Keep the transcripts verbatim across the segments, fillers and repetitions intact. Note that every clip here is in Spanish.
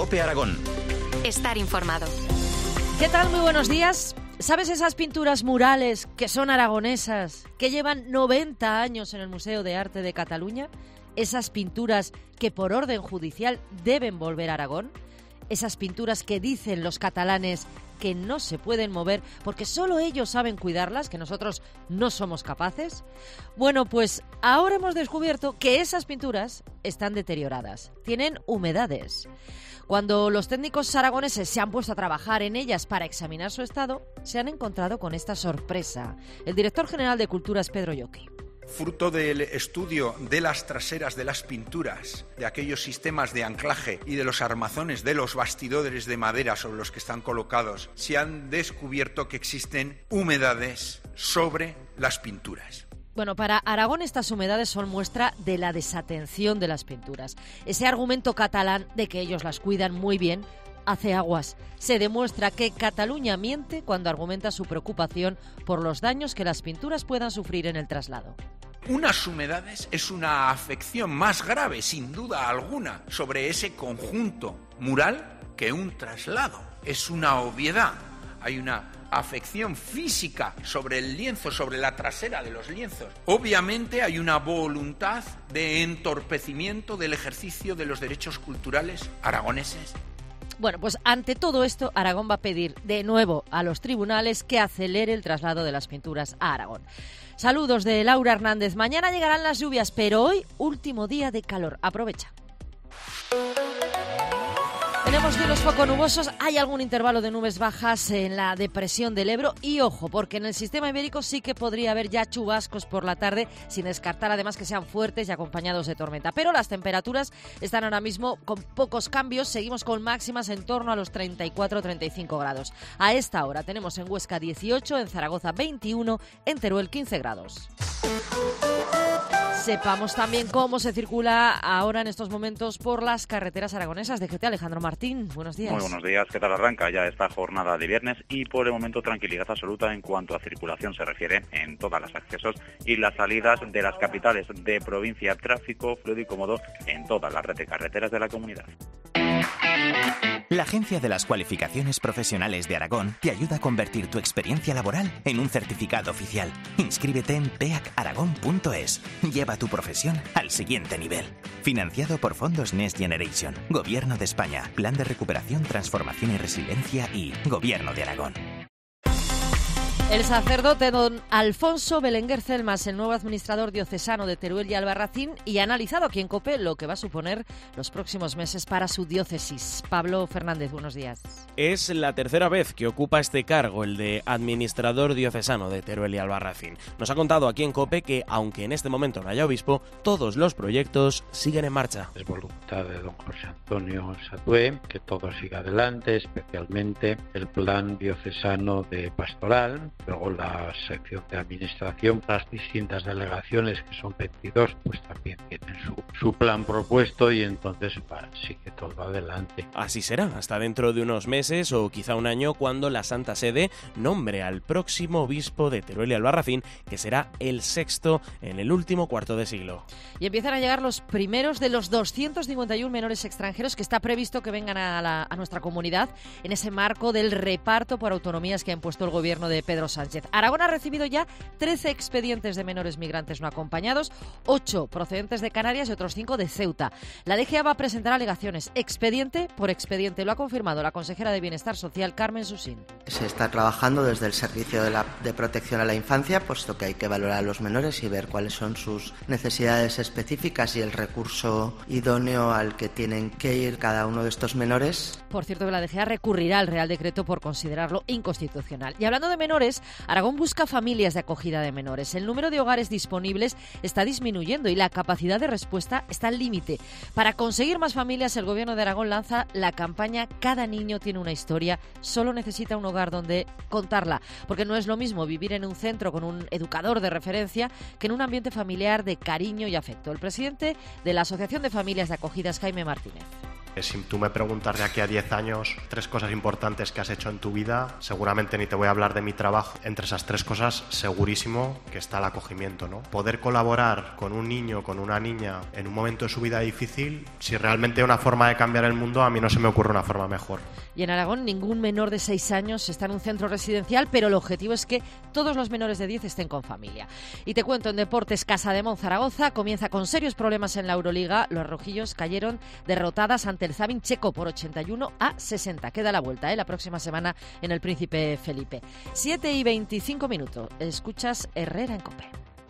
COPE Aragón. Estar informado. ¿Qué tal? Muy buenos días. ¿Sabes esas pinturas murales que son aragonesas, que llevan noventa años en el Museo de Arte de Cataluña? Esas pinturas que por orden judicial deben volver a Aragón. Esas pinturas que dicen los catalanes que no se pueden mover porque solo ellos saben cuidarlas, que nosotros no somos capaces. Bueno, pues ahora hemos descubierto que esas pinturas están deterioradas, tienen humedades. Cuando los técnicos aragoneses se han puesto a trabajar en ellas para examinar su estado, se han encontrado con esta sorpresa. El director general de Cultura es Pedro Lloqui. Fruto del estudio de las traseras de las pinturas, de aquellos sistemas de anclaje y de los armazones de los bastidores de madera sobre los que están colocados, se han descubierto que existen humedades sobre las pinturas. Bueno, para Aragón estas humedades son muestra de la desatención de las pinturas. Ese argumento catalán de que ellos las cuidan muy bien hace aguas. Se demuestra que Cataluña miente cuando argumenta su preocupación por los daños que las pinturas puedan sufrir en el traslado. Unas humedades es una afección más grave, sin duda alguna, sobre ese conjunto mural que un traslado. Es una obviedad. Hay una afección física sobre el lienzo, sobre la trasera de los lienzos. Obviamente hay una voluntad de entorpecimiento del ejercicio de los derechos culturales aragoneses. Bueno, pues ante todo esto, Aragón va a pedir de nuevo a los tribunales que acelere el traslado de las pinturas a Aragón. Saludos de Laura Hernández. Mañana llegarán las lluvias, pero hoy, último día de calor. Aprovecha. Tenemos cielos poco nubosos, hay algún intervalo de nubes bajas en la depresión del Ebro y ojo, porque en el sistema ibérico sí que podría haber ya chubascos por la tarde, sin descartar además que sean fuertes y acompañados de tormenta. Pero las temperaturas están ahora mismo con pocos cambios, seguimos con máximas en torno a los treinta y cuatro a treinta y cinco grados. A esta hora tenemos en Huesca dieciocho, en Zaragoza veintiuno, en Teruel quince grados. Sepamos también cómo se circula ahora en estos momentos por las carreteras aragonesas. D G T, Alejandro Martín, buenos días. Muy buenos días, ¿qué tal arranca ya esta jornada de viernes? Y por el momento tranquilidad absoluta en cuanto a circulación se refiere en todas las accesos y las salidas de las capitales de provincia, tráfico fluido y cómodo en toda la red de carreteras de la comunidad. La Agencia de las Cualificaciones Profesionales de Aragón te ayuda a convertir tu experiencia laboral en un certificado oficial. Inscríbete en peac aragón punto es. Lleva tu profesión al siguiente nivel. Financiado por Fondos Next Generation, Gobierno de España, Plan de Recuperación, Transformación y Resiliencia y Gobierno de Aragón. El sacerdote don Alfonso Belenguer Celmas, el nuevo administrador diocesano de Teruel y Albarracín, y ha analizado aquí en COPE lo que va a suponer los próximos meses para su diócesis. Pablo Fernández, buenos días. Es la tercera vez que ocupa este cargo, el de administrador diocesano de Teruel y Albarracín. Nos ha contado aquí en COPE que, aunque en este momento no haya obispo, todos los proyectos siguen en marcha. Es voluntad de don José Antonio Satué que todo siga adelante, especialmente el plan diocesano de pastoral. Luego la sección de administración, las distintas delegaciones, que son veintidós, pues también tienen su, su plan propuesto y entonces va, sigue todo adelante. Así será, hasta dentro de unos meses o quizá un año, cuando la Santa Sede nombre al próximo obispo de Teruel y Albarracín, que será el sexto en el último cuarto de siglo. Y empiezan a llegar los primeros de los doscientos cincuenta y uno menores extranjeros que está previsto que vengan a, la, a nuestra comunidad en ese marco del reparto por autonomías que ha impuesto el gobierno de Pedro Sánchez. Aragón ha recibido ya trece expedientes de menores migrantes no acompañados, ocho procedentes de Canarias y otros cinco de Ceuta. La D G A va a presentar alegaciones expediente por expediente. Lo ha confirmado la consejera de Bienestar Social, Carmen Susín. Se está trabajando desde el Servicio de, la, de Protección a la Infancia, puesto que hay que valorar a los menores y ver cuáles son sus necesidades específicas y el recurso idóneo al que tienen que ir cada uno de estos menores. Por cierto, que la D G A recurrirá al Real Decreto por considerarlo inconstitucional. Y hablando de menores, Aragón busca familias de acogida de menores. El número de hogares disponibles está disminuyendo y la capacidad de respuesta está al límite. Para conseguir más familias, el Gobierno de Aragón lanza la campaña Cada niño tiene una historia, solo necesita un hogar donde contarla. Porque no es lo mismo vivir en un centro con un educador de referencia que en un ambiente familiar de cariño y afecto. El presidente de la Asociación de Familias de Acogidas, Jaime Martínez. Si tú me preguntas de aquí a diez años tres cosas importantes que has hecho en tu vida, seguramente ni te voy a hablar de mi trabajo. Entre esas tres cosas, segurísimo que está el acogimiento, ¿no? Poder colaborar con un niño, con una niña, en un momento de su vida difícil, si realmente hay una forma de cambiar el mundo, a mí no se me ocurre una forma mejor. Y en Aragón, ningún menor de seis años está en un centro residencial, pero el objetivo es que todos los menores de diez estén con familia. Y te cuento, en deportes, Casa de Mon Zaragoza comienza con serios problemas en la Euroliga. Los rojillos cayeron derrotadas ante el Zabin checo por ochenta y uno a sesenta. Queda la vuelta, ¿eh? La próxima semana en el Príncipe Felipe. siete y veinticinco minutos. Escuchas Herrera en COPE.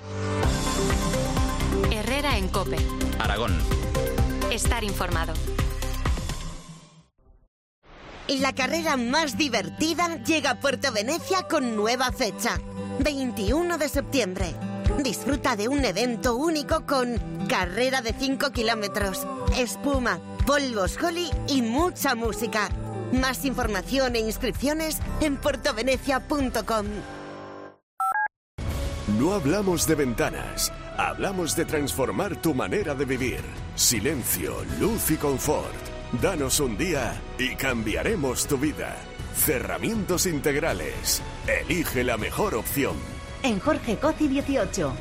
Herrera en COPE. Aragón. Estar informado. Y la carrera más divertida llega a Puerto Venecia con nueva fecha. veintiuno de septiembre. Disfruta de un evento único con carrera de cinco kilómetros, espuma, polvos Holly y mucha música. Más información e inscripciones en puertovenecia punto com. No hablamos de ventanas, hablamos de transformar tu manera de vivir. Silencio, luz y confort. Danos un día y cambiaremos tu vida. Cerramientos integrales. Elige la mejor opción. En Jorge Cozzi dieciocho.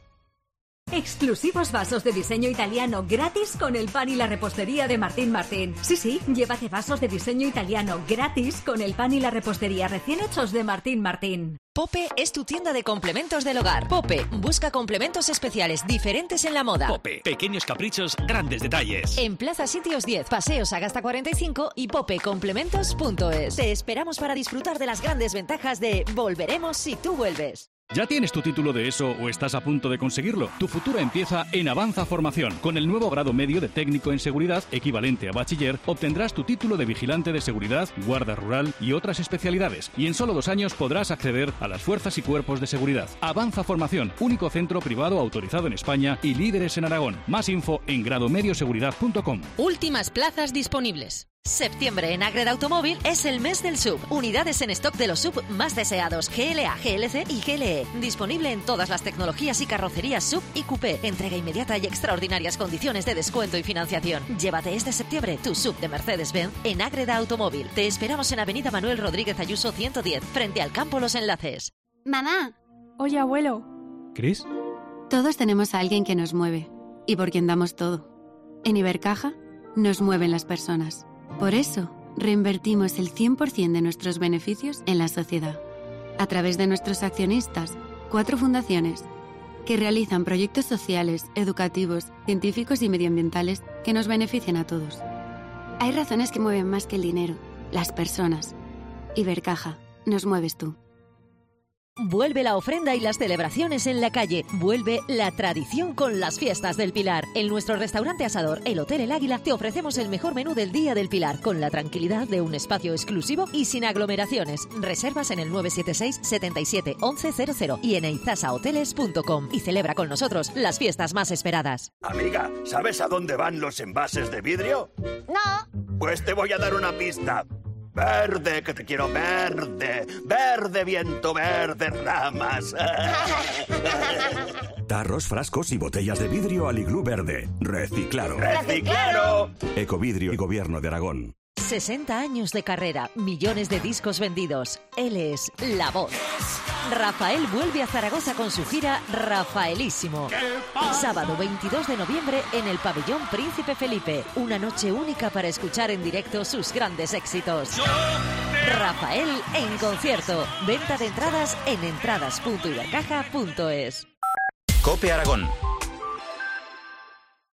Exclusivos vasos de diseño italiano gratis con el pan y la repostería de Martín Martín. Sí, sí, llévate vasos de diseño italiano gratis con el pan y la repostería recién hechos de Martín Martín. Pope es tu tienda de complementos del hogar. Pope busca complementos especiales diferentes en la moda. Pope, pequeños caprichos, grandes detalles. En Plaza Sitios diez, Paseo Sagasta cuarenta y cinco y pope complementos punto es. Te esperamos para disfrutar de las grandes ventajas de Volveremos si tú vuelves. ¿Ya tienes tu título de ESO o estás a punto de conseguirlo? Tu futuro empieza en Avanza Formación. Con el nuevo grado medio de técnico en seguridad, equivalente a bachiller, obtendrás tu título de vigilante de seguridad, guarda rural y otras especialidades. Y en solo dos años podrás acceder a las fuerzas y cuerpos de seguridad. Avanza Formación, único centro privado autorizado en España y líderes en Aragón. Más info en gradomedioseguridad punto com. Últimas plazas disponibles. Septiembre en Ágreda Automóvil es el mes del S U V. Unidades en stock de los S U V más deseados, G L A, G L C y G L E. Disponible en todas las tecnologías y carrocerías S U V y Coupé. Entrega inmediata y extraordinarias condiciones de descuento y financiación. Llévate este septiembre tu S U V de Mercedes-Benz en Ágreda Automóvil. Te esperamos en Avenida Manuel Rodríguez Ayuso ciento diez, frente al Campo Los Enlaces. Mamá. Oye, abuelo. ¿Cris? Todos tenemos a alguien que nos mueve y por quien damos todo. En Ibercaja nos mueven las personas. Por eso, reinvertimos el cien por ciento de nuestros beneficios en la sociedad. A través de nuestros accionistas, cuatro fundaciones, que realizan proyectos sociales, educativos, científicos y medioambientales que nos benefician a todos. Hay razones que mueven más que el dinero, las personas. Ibercaja, nos mueves tú. Vuelve la ofrenda y las celebraciones en la calle. Vuelve la tradición con las fiestas del Pilar. En nuestro restaurante asador, el Hotel El Águila, te ofrecemos el mejor menú del Día del Pilar, con la tranquilidad de un espacio exclusivo y sin aglomeraciones. Reservas en el nueve siete seis, setenta y siete, once cero cero y en eizasa hoteles punto com y celebra con nosotros las fiestas más esperadas. Amiga, ¿sabes a dónde van los envases de vidrio? No. Pues te voy a dar una pista. Verde, que te quiero verde, verde viento, verde ramas. Tarros, frascos y botellas de vidrio Aliglú verde. Reciclaro. ¡Reciclaro! Ecovidrio y Gobierno de Aragón. sesenta años de carrera, millones de discos vendidos. Él es la voz. Rafael vuelve a Zaragoza con su gira Rafaelísimo. Sábado veintidós de noviembre en el Pabellón Príncipe Felipe. Una noche única para escuchar en directo sus grandes éxitos. Rafael en concierto. Venta de entradas en entradas punto ibercaja punto es. COPE Aragón.